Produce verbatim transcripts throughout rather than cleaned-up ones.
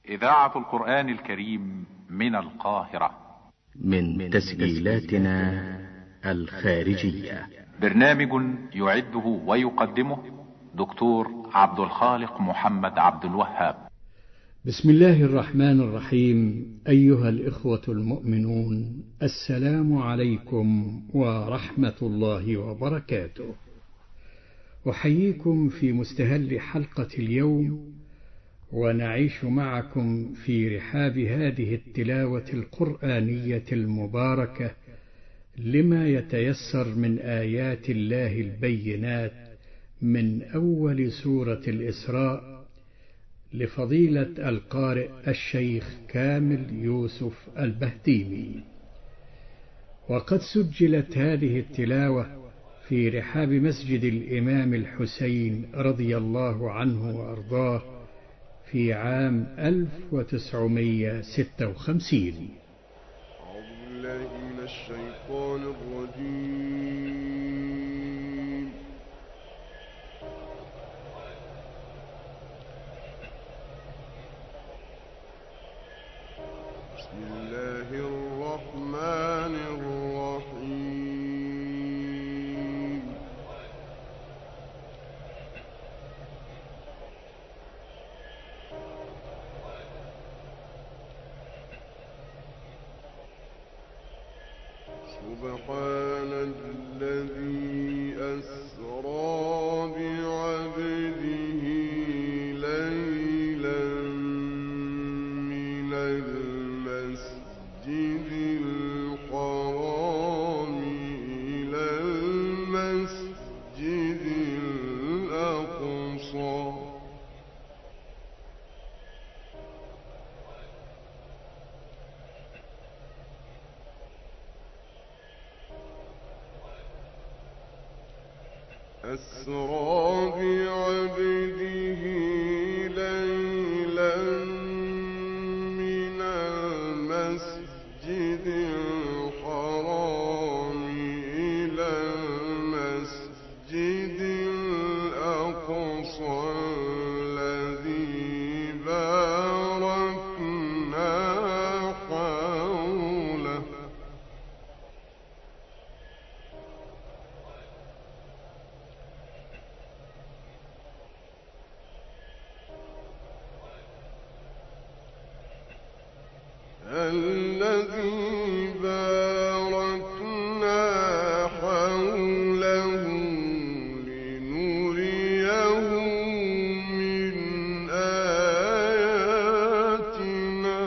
إذاعة القرآن الكريم من القاهرة، من تسجيلاتنا الخارجية. برنامج يعده ويقدمه دكتور عبد الخالق محمد عبد الوهاب. بسم الله الرحمن الرحيم. أيها الإخوة المؤمنون، السلام عليكم ورحمة الله وبركاته. أحييكم في مستهل حلقة اليوم، ونعيش معكم في رحاب هذه التلاوة القرآنية المباركة لما يتيسر من آيات الله البينات من أول سورة الإسراء لفضيلة القارئ الشيخ كامل يوسف البهتيمي. وقد سجلت هذه التلاوة في رحاب مسجد الإمام الحسين رضي الله عنه وأرضاه في عام ألف وتسعمائة وستة وخمسين. أعوذ بالله من الشيطان الرجيم. بسم الله الرحمن الرحيم. سبحان الذي أسرى بعبده ليلا من المسجد الحرام إلى المسجد الأقصى أسرى بعبده ليلا من المسجد الحرام إلى المسجد الأقصى الذي باركنا حوله الذي باركنا حوله لنريه من آياتنا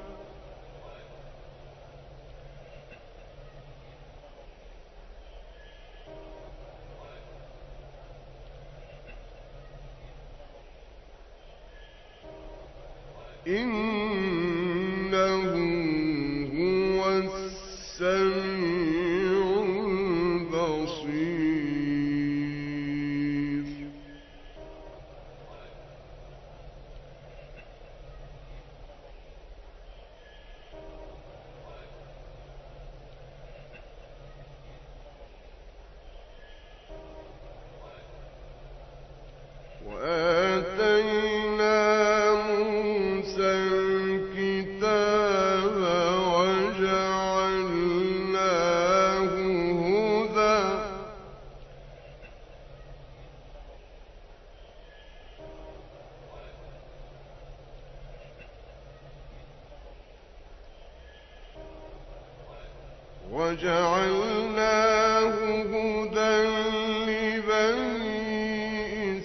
إنه هو السميع البصير. وآتينا موسى الكتاب وجعلناه هدى وجعلناه هدى لبني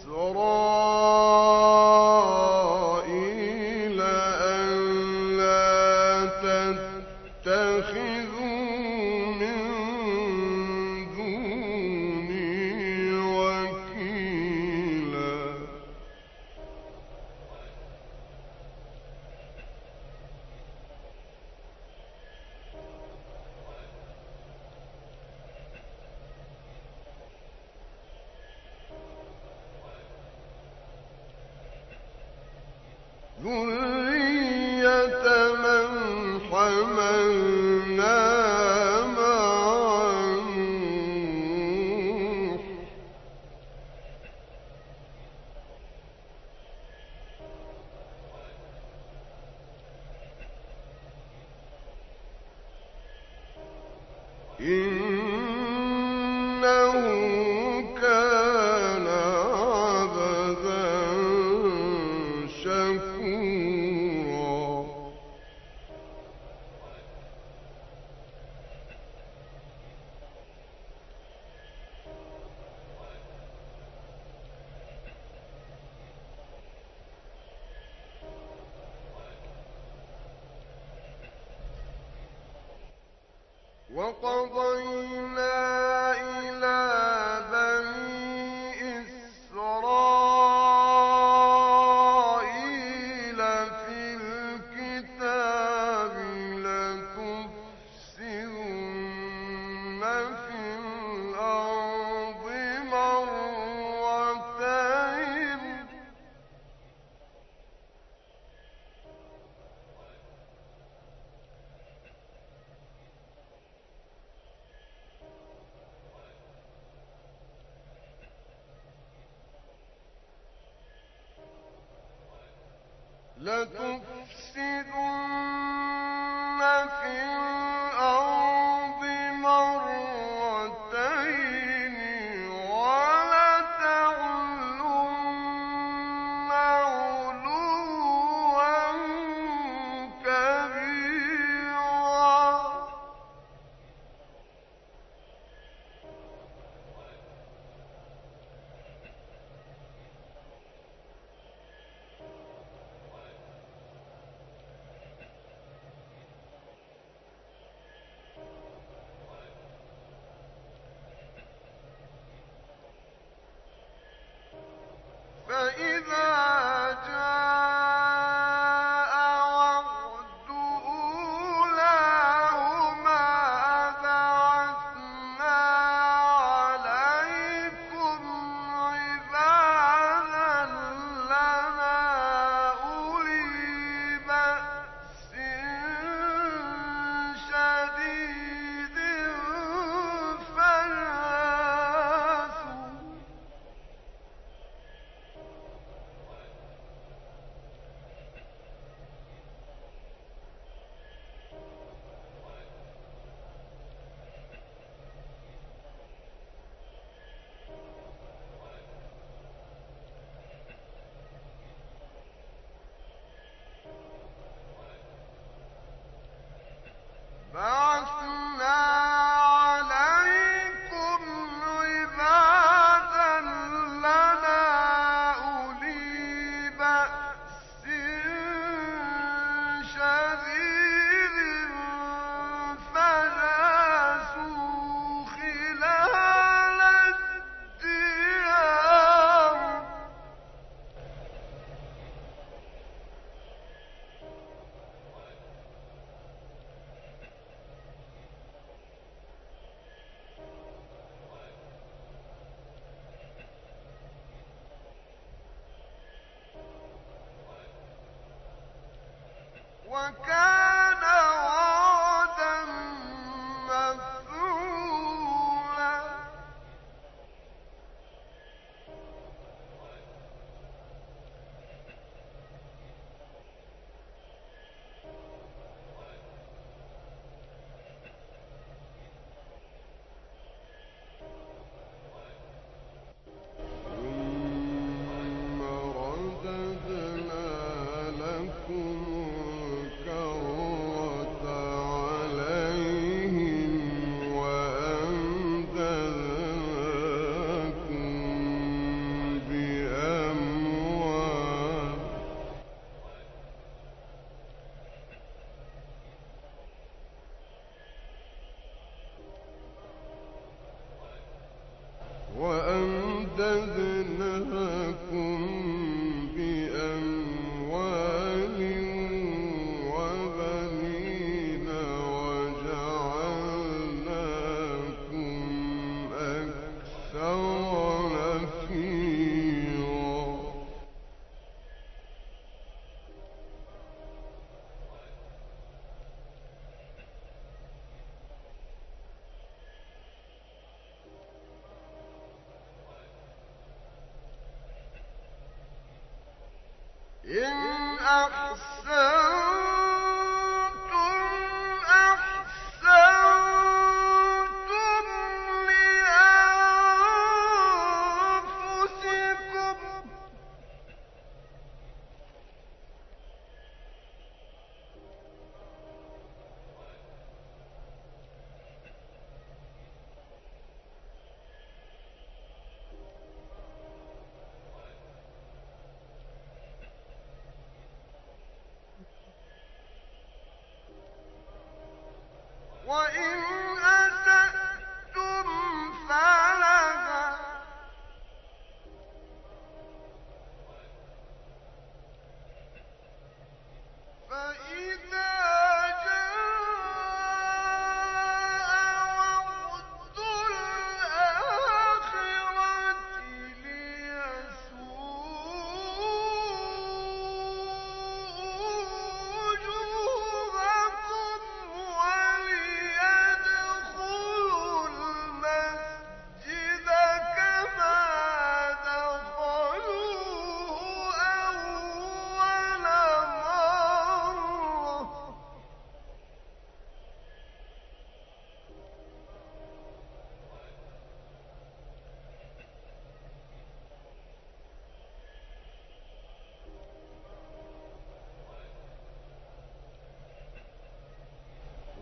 إسرائيل ألا تتخذوا من دوني وكيلا. ذرية من حملنا مع نوح إنه كان عبدا شكورا وقضينا إلى بني إسرائيل في الكتاب لتفسدن في الأرض مرتين لتفسدن في الأرض مرتين ولتعلن علوا كبيرا فإذا جاء وعد أولاهما بعثنا عليكم عبادا لنا أولي بأس شديد فجاسوا بعثنا عليكم عبادا لنا أولي بأس شديد فجاسوا خلال الديار وكان وعدا مفعولا ثم رددنا لكم الكرة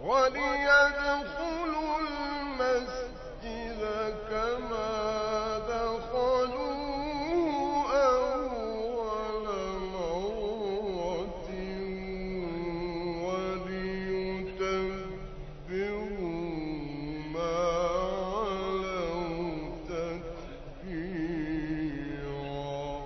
وليدخلوا المسجد كما دخلوه أول مرة وليتبروا ما علوا تتبيرا.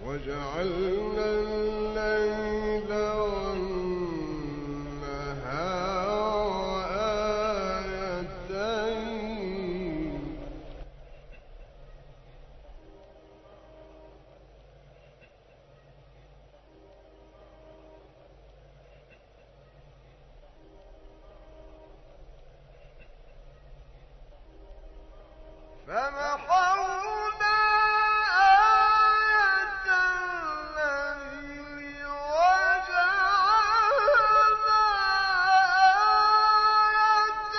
وجعلنا الليل والنهار آيتين فمحونا آية الليل وجعلنا آية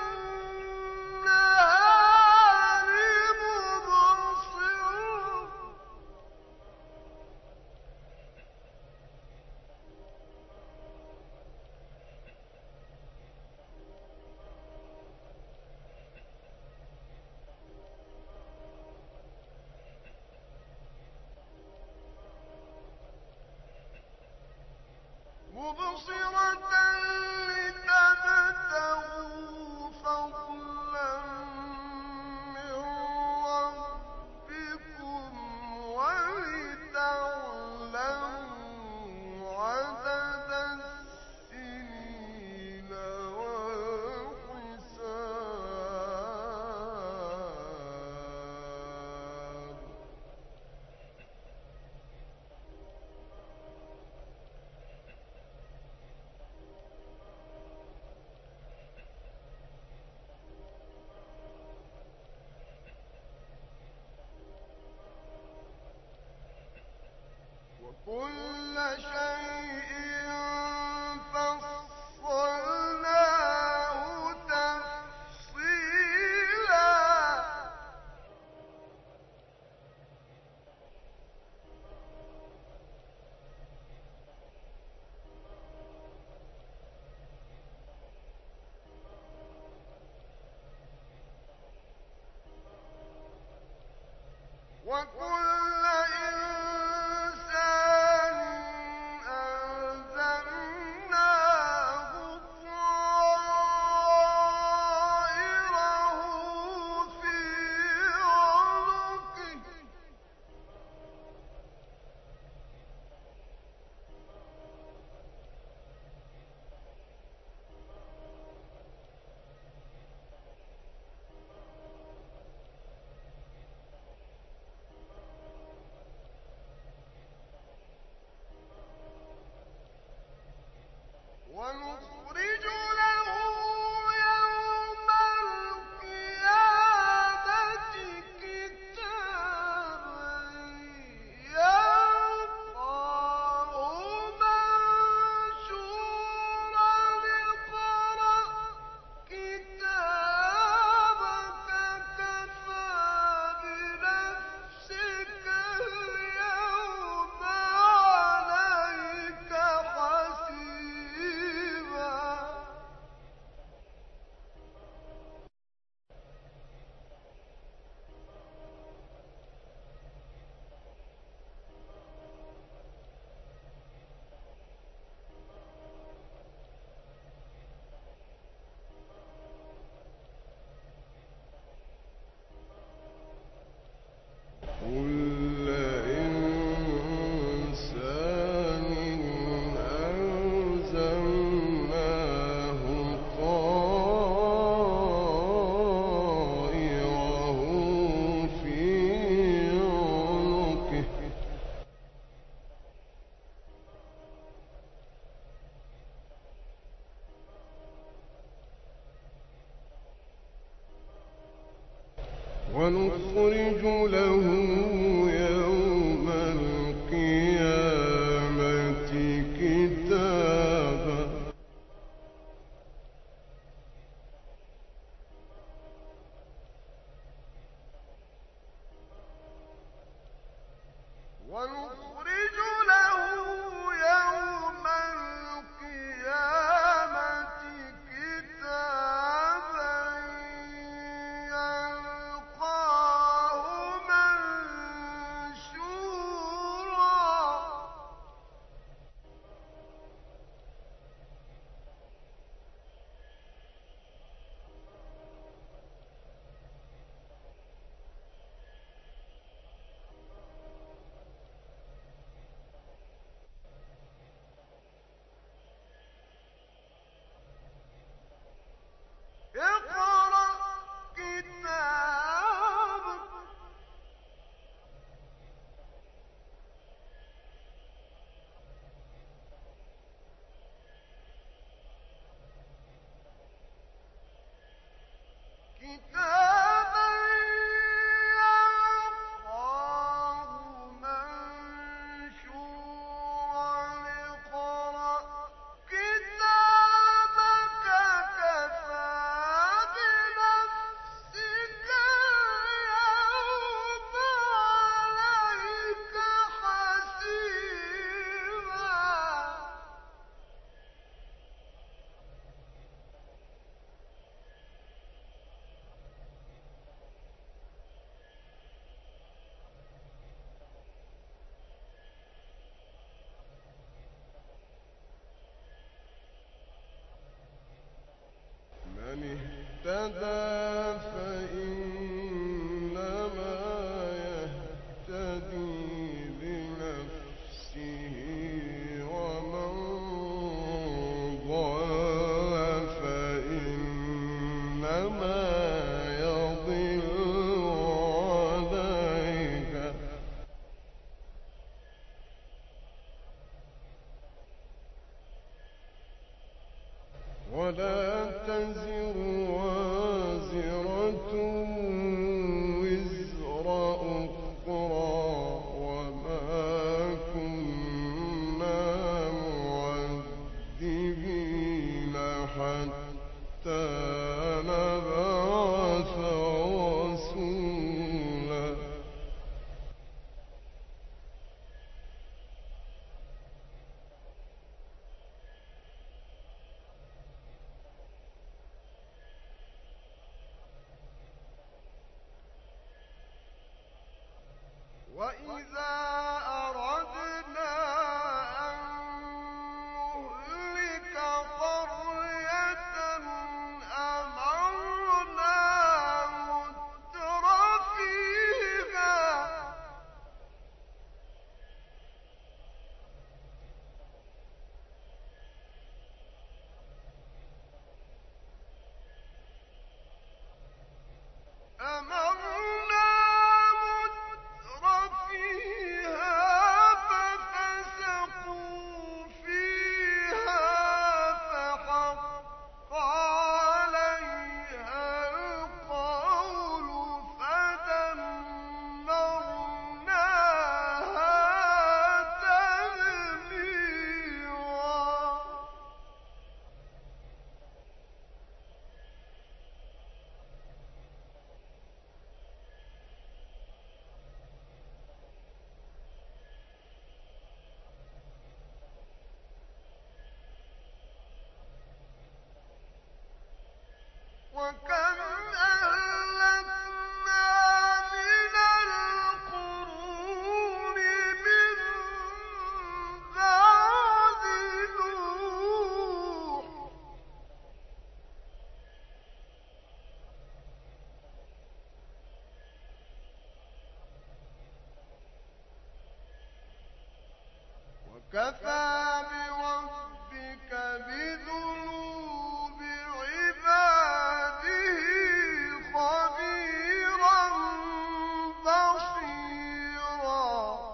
النهار مبصرة مبصرة لتبتغوا فضلا من ربكم ولتعلموا عدد السنين والحساب وكل شيء فصلناه تفصيلا وكل إنسان ألزمناه طائره في عنقه ونخرج له يوم القيامة كتابا يلقاه منشورا اقرأ كتابك كفى بنفسك اليوم عليك حسيبا كل إنسان ألزمناه طائره في عنقه ونخرج له يوم القيامة كتابا ونخرج له يوم القيامة كتابا يلقاه منشورا ولا تزر وازرة وزر أخرى وما كنا معذبين حتى نبعث رسولا. وإذا أردنا أن نهلك قرية أمرنا متر فيها أمرنا وكم أهلكنا من القرون من بعد نوح وكفى بربك بذنوب عباده خبيرا بصيرا.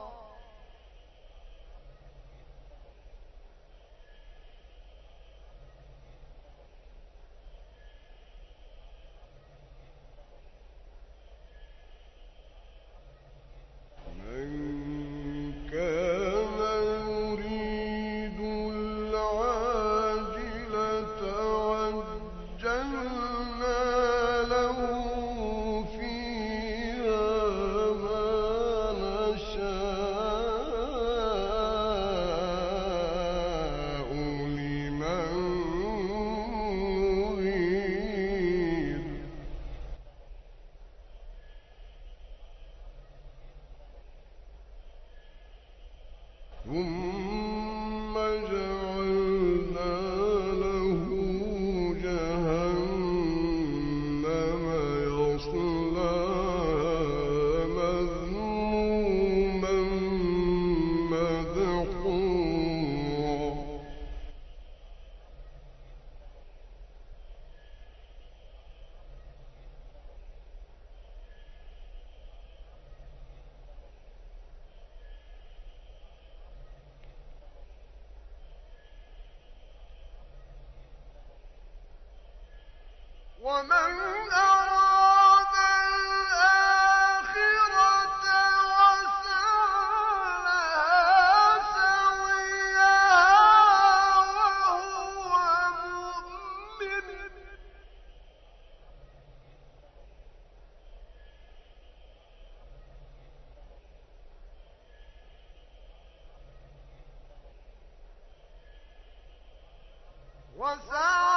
من كان يريد العاجلة عجلنا له فيها ما نشاء لمن نريد. ثم جعلنا له جهنم يصلاها مذموما مدحورا. ومن أراد الآخرة وسعى لها سعيها وهو مؤمن وسعى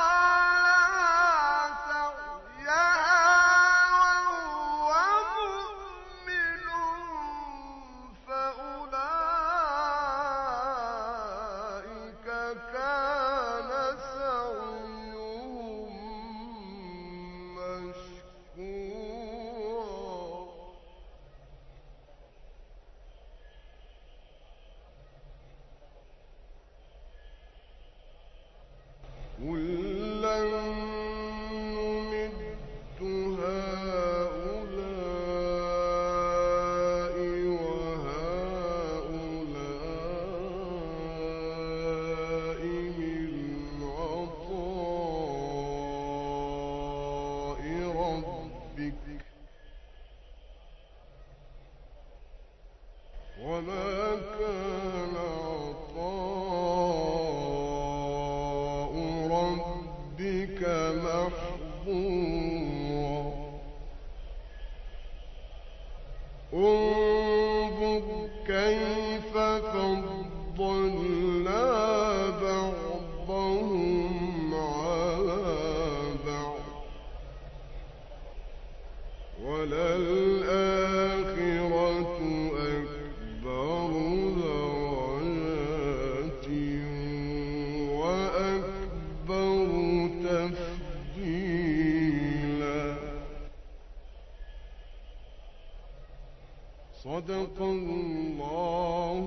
كان سعيهم وما كان عطاء ربك محظورا انظر كيف فضلنا بعضهم على بعض وللآخرة أكبر درجات وأكبر تفضيلا. صدق الله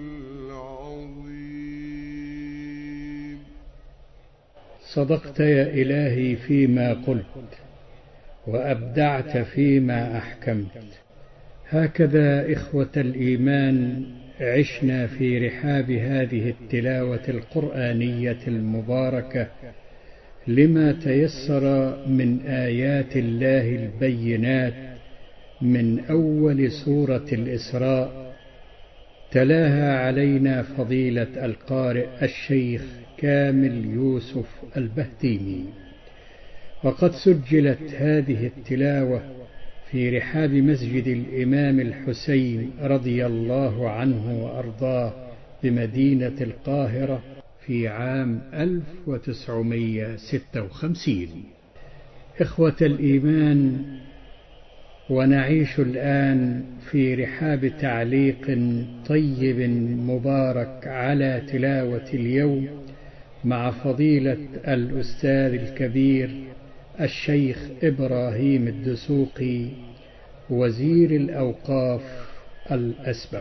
العظيم. صدقت يا إلهي فيما قلت، وأبدعت فيما أحكمت. هكذا إخوة الإيمان عشنا في رحاب هذه التلاوة القرآنية المباركة لما تيسر من آيات الله البينات من أول سورة الإسراء. تلاها علينا فضيلة القارئ الشيخ كامل يوسف البهتيمي، وقد سجلت هذه التلاوة في رحاب مسجد الإمام الحسين رضي الله عنه وأرضاه بمدينة القاهرة في عام ألف وتسعمائة وستة وخمسين. إخوة الإيمان، ونعيش الآن في رحاب تعليق طيب مبارك على تلاوة اليوم مع فضيلة الأستاذ الكبير الشيخ إبراهيم الدسوقي وزير الأوقاف الأسبق.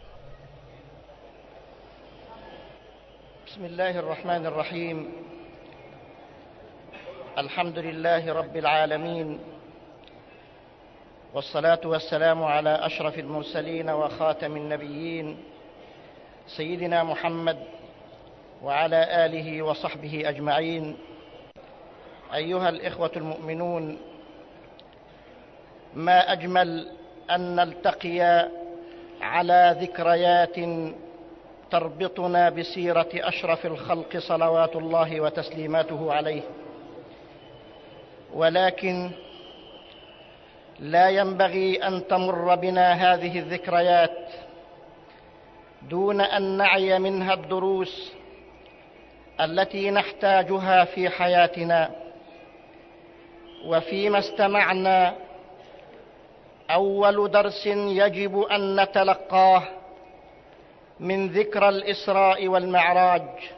بسم الله الرحمن الرحيم. الحمد لله رب العالمين، والصلاة والسلام على أشرف المرسلين وخاتم النبيين سيدنا محمد وعلى آله وصحبه أجمعين. أيها الإخوة المؤمنون، ما أجمل أن نلتقي على ذكريات تربطنا بسيرة أشرف الخلق صلوات الله وتسليماته عليه، ولكن لا ينبغي أن تمر بنا هذه الذكريات دون أن نعي منها الدروس التي نحتاجها في حياتنا. وفيما استمعنا أول درس يجب أن نتلقاه من ذكرى الإسراء والمعراج،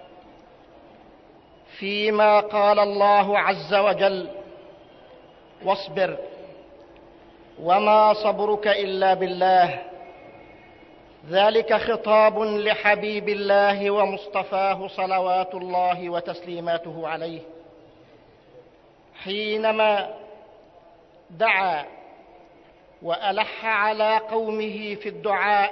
فيما قال الله عز وجل: واصبر وما صبرك إلا بالله. ذلك خطاب لحبيب الله ومصطفاه صلوات الله وتسليماته عليه، حينما دعا وألح على قومه في الدعاء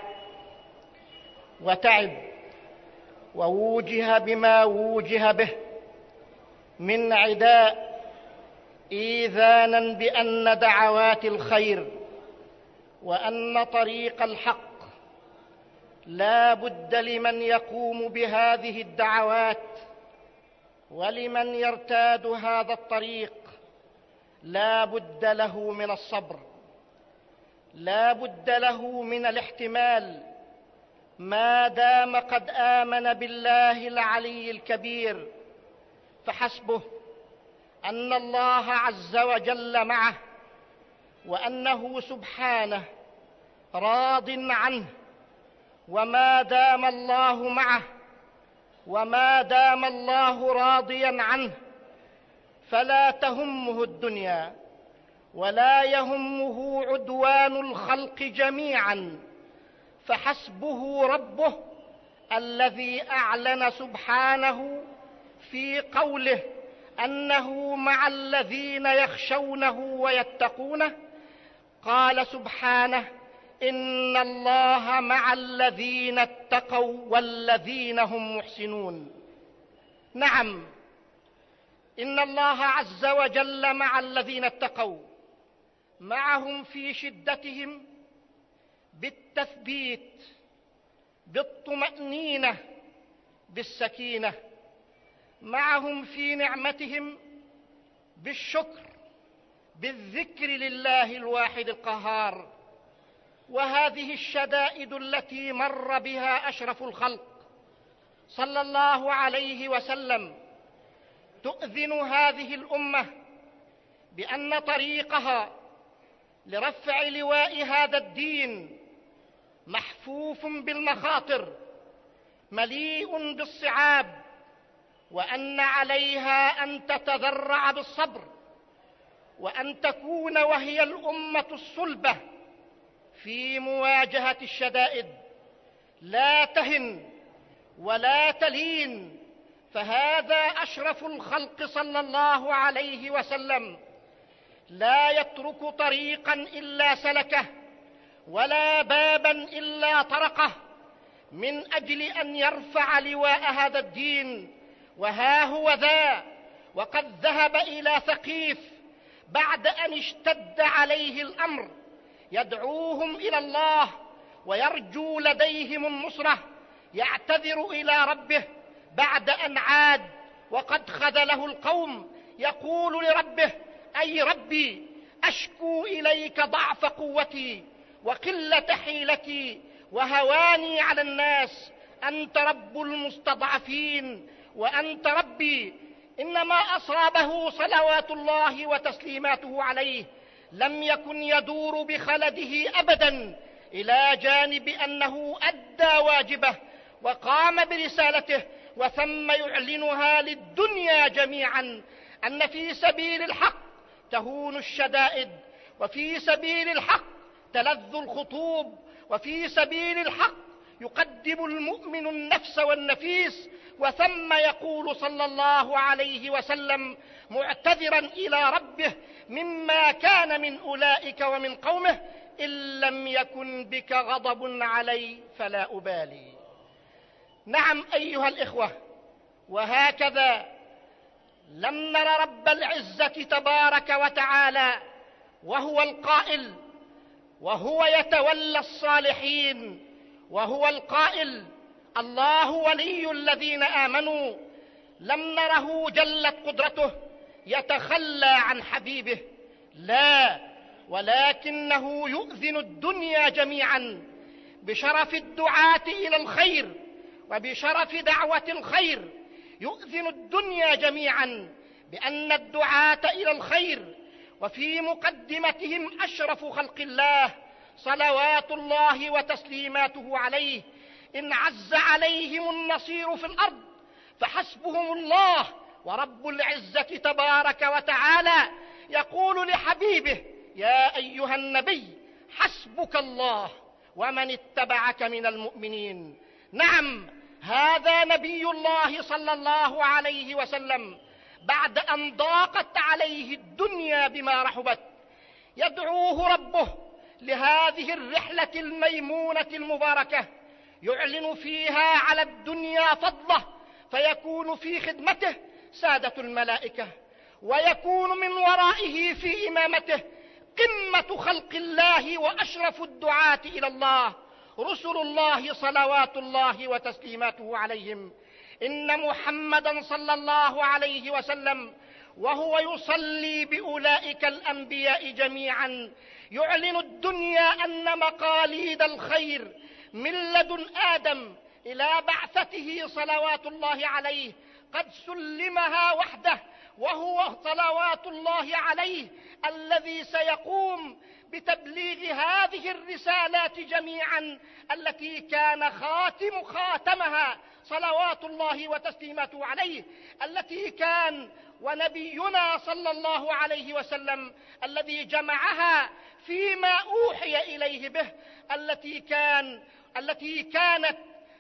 وتعب ووجه بما ووجه به من عداء، إيذانا بأن دعوات الخير وأن طريق الحق لا بد لمن يقوم بهذه الدعوات، ولمن يرتاد هذا الطريق لا بد له من الصبر، لا بد له من الاحتمال، ما دام قد آمن بالله العلي الكبير، فحسبه أن الله عز وجل معه، وأنه سبحانه راض عنه. وما دام الله معه وما دام الله راضيا عنه فلا تهمه الدنيا ولا يهمه عدوان الخلق جميعا، فحسبه ربه الذي أعلن سبحانه في قوله أنه مع الذين يخشونه ويتقونه. قال سبحانه: إن الله مع الذين اتقوا والذين هم محسنون. نعم، إن الله عز وجل مع الذين اتقوا، معهم في شدتهم بالتثبيت بالطمأنينة بالسكينة، معهم في نعمتهم بالشكر بالذكر لله الواحد القهار. وهذه الشدائد التي مر بها أشرف الخلق صلى الله عليه وسلم تؤذن هذه الأمة بأن طريقها لرفع لواء هذا الدين محفوف بالمخاطر مليء بالصعاب، وأن عليها أن تتذرع بالصبر، وأن تكون وهي الأمة الصلبة في مواجهة الشدائد، لا تهن ولا تلين. فهذا أشرف الخلق صلى الله عليه وسلم لا يترك طريقا إلا سلكه، ولا بابا إلا طرقه، من أجل أن يرفع لواء هذا الدين. وها هو ذا وقد ذهب إلى ثقيف بعد أن اشتد عليه الأمر، يدعوهم إلى الله ويرجو لديهم النصرة، يعتذر إلى ربه بعد أن عاد وقد خذله القوم، يقول لربه: أي ربي، أشكو إليك ضعف قوتي وقلة حيلتي وهواني على الناس، أنت رب المستضعفين وأنت ربي. إنما أصابه صلوات الله وتسليماته عليه لم يكن يدور بخلده أبدا، إلى جانب أنه أدى واجبه وقام برسالته، وثم يعلنها للدنيا جميعا أن في سبيل الحق تهون الشدائد، وفي سبيل الحق تلذ الخطوب، وفي سبيل الحق يقدم المؤمن النفس والنفيس. وثم يقول صلى الله عليه وسلم معتذرا إلى ربه مما كان من أولئك ومن قومه: إن لم يكن بك غضب علي فلا أبالي. نعم أيها الإخوة، وهكذا لم نر رب العزة تبارك وتعالى وهو القائل، وهو يتولى الصالحين، وهو القائل: الله ولي الذين آمنوا. لم نره جلت قدرته يتخلى عن حبيبه، لا، ولكنه يؤذن الدنيا جميعا بشرف الدعاة إلى الخير وبشرف دعوة الخير. يؤذن الدنيا جميعا بأن الدعاة إلى الخير وفي مقدمتهم أشرف خلق الله صلوات الله وتسليماته عليه، إن عز عليهم النصير في الأرض فحسبهم الله. ورب العزة تبارك وتعالى يقول لحبيبه: يا أيها النبي حسبك الله ومن اتبعك من المؤمنين. نعم، هذا نبي الله صلى الله عليه وسلم بعد أن ضاقت عليه الدنيا بما رحبت يدعوه ربه لهذه الرحلة الميمونة المباركة، يعلن فيها على الدنيا فضله، فيكون في خدمته سادة الملائكة، ويكون من ورائه في إمامته قمة خلق الله وأشرف الدعاة إلى الله رسل الله صلوات الله وتسليماته عليهم. إن محمدا صلى الله عليه وسلم وهو يصلي بأولئك الأنبياء جميعا يعلن الدنيا أن مقاليد الخير من لدن آدم إلى بعثته صلوات الله عليه قد سلمها وحده، وهو صلوات الله عليه الذي سيقوم بتبليغ هذه الرسالات جميعا التي كان خاتم خاتمها صلوات الله وتسليماته عليه، التي كان ونبينا صلى الله عليه وسلم الذي جمعها فيما أوحي إليه به، التي كان التي كانت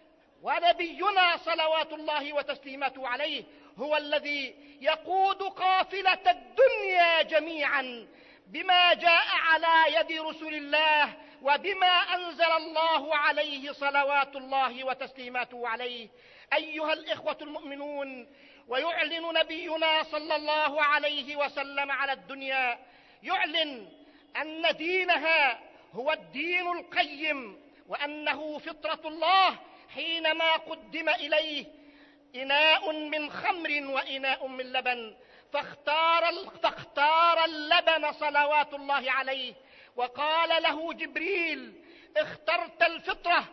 ونبينا صلوات الله وتسليماته عليه هو الذي يقود قافلة الدنيا جميعا بما جاء على يد رسل الله وبما أنزل الله عليه صلوات الله وتسليماته عليه. أيها الإخوة المؤمنون، ويعلن نبينا صلى الله عليه وسلم على الدنيا، يعلن أن دينها هو الدين القيم، وأنه فطرة الله حينما قدم إليه إناء من خمر وإناء من لبن، فاختار, فاختار اللبن صلوات الله عليه، وقال له جبريل: اخترت الفطرة.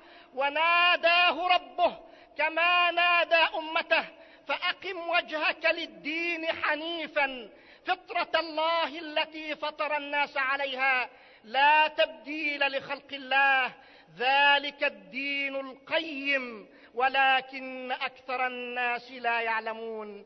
وناداه ربه كما نادى أمته: فأقم وجهك للدين حنيفا فطرة الله التي فطر الناس عليها لا تبديل لخلق الله، ذلك الدين القيم ولكن أكثر الناس لا يعلمون.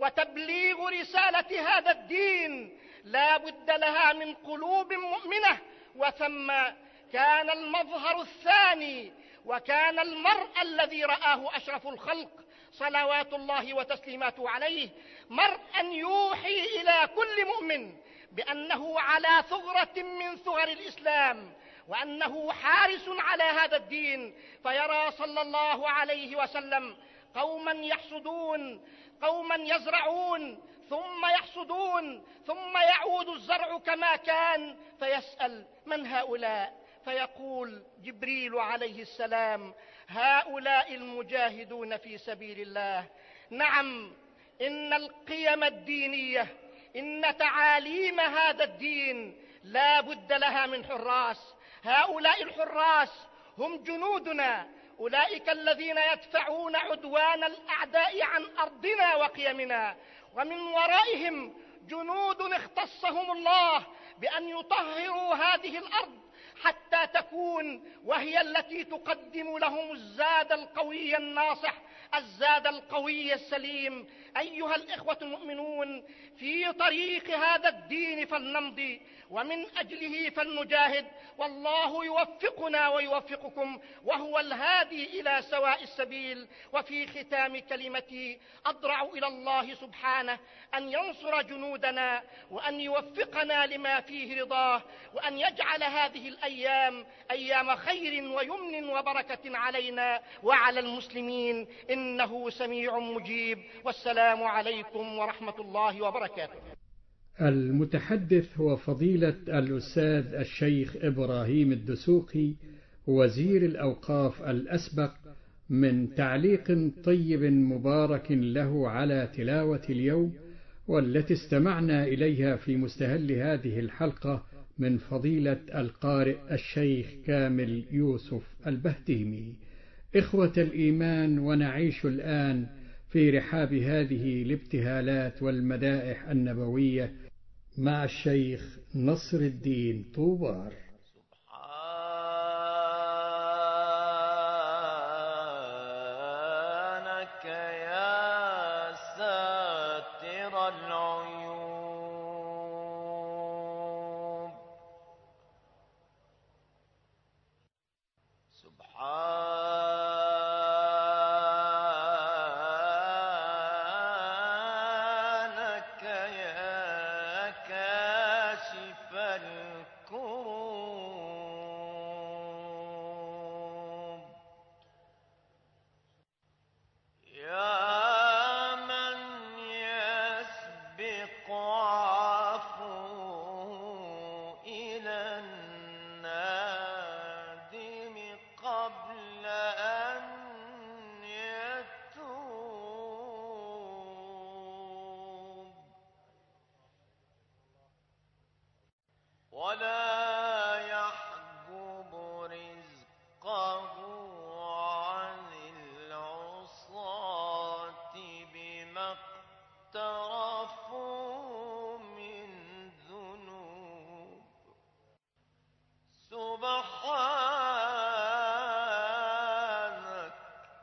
وتبليغ رسالة هذا الدين لا بد لها من قلوب مؤمنة، وثم كان المظهر الثاني، وكان المرء الذي رآه أشرف الخلق صلوات الله وتسليماته عليه مرءا يوحي إلى كل مؤمن بأنه على ثغرة من ثغر الإسلام، وأنه حارس على هذا الدين. فيرى صلى الله عليه وسلم قوما يحصدون، قوما يزرعون ثم يحصدون، ثم يعود الزرع كما كان، فيسأل: من هؤلاء؟ فيقول جبريل عليه السلام: هؤلاء المجاهدون في سبيل الله. نعم، إن القيم الدينية، إن تعاليم هذا الدين لا بد لها من حراس. هؤلاء الحراس هم جنودنا، أولئك الذين يدفعون عدوان الأعداء عن أرضنا وقيمنا، ومن ورائهم جنود اختصهم الله بأن يطهروا هذه الأرض حتى تكون وهي التي تقدم لهم الزاد القوي الناصح، الزاد القوي السليم. أيها الإخوة المؤمنون، في طريق هذا الدين فلنمضي، ومن أجله فلنجاهد، والله يوفقنا ويوفقكم، وهو الهادي إلى سواء السبيل. وفي ختام كلمتي أضرع إلى الله سبحانه أن ينصر جنودنا، وأن يوفقنا لما فيه رضاه، وأن يجعل هذه الأيام أيام خير ويمن وبركة علينا وعلى المسلمين، إنه سميع مجيب. والسلام عليكم ورحمة الله وبركاته. المتحدث هو فضيلة الأستاذ الشيخ إبراهيم الدسوقي، وزير الأوقاف الأسبق، من تعليق طيب مبارك له على تلاوة اليوم، والتي استمعنا إليها في مستهل هذه الحلقة من فضيلة القارئ الشيخ كامل يوسف البهتيمي. إخوة الإيمان، ونعيش الآن في رحاب هذه الابتهالات والمدائح النبوية مع الشيخ نصر الدين طوبار. سبحانك يا ساتر العيوب، سبحانك يا كاشف الكروب، يا من يسبق عفوه إلى النادم قبل أن يتوب، ولا يحجب رزقه عن العصاة بما اقترفوا من ذنوب. سبحانك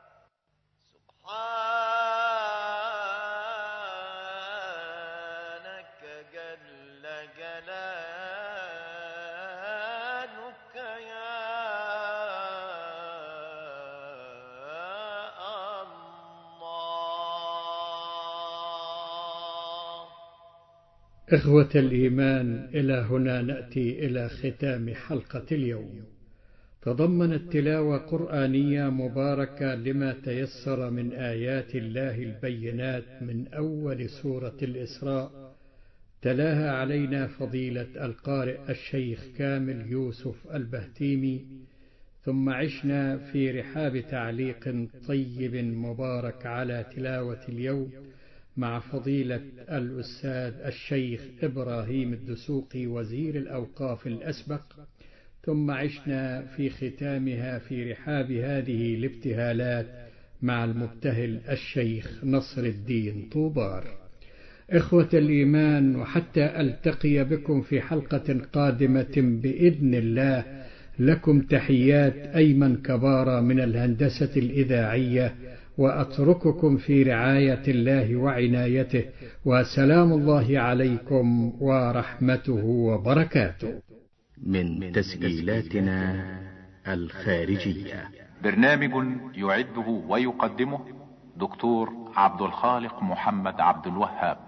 سبحانك جل جلالك يا الله. إخوة الإيمان، إلى هنا نأتي إلى ختام حلقة اليوم. تضمنت تلاوة قرآنية مباركة لما تيسر من آيات الله البينات من أول سورة الإسراء، تلاها علينا فضيلة القارئ الشيخ كامل يوسف البهتيمي، ثم عشنا في رحاب تعليق طيب مبارك على تلاوة اليوم مع فضيلة الأستاذ الشيخ إبراهيم الدسوقي وزير الأوقاف الأسبق. ثم عشنا في ختامها في رحاب هذه الابتهالات مع المبتهل الشيخ نصر الدين طوبار. إخوة الإيمان، وحتى ألتقي بكم في حلقة قادمة بإذن الله، لكم تحيات أيمن كبارة من الهندسة الإذاعية، وأترككم في رعاية الله وعنايته، وسلام الله عليكم ورحمته وبركاته. من تسجيلاتنا الخارجية. برنامج يعده ويقدمه دكتور عبد الخالق محمد عبد الوهاب.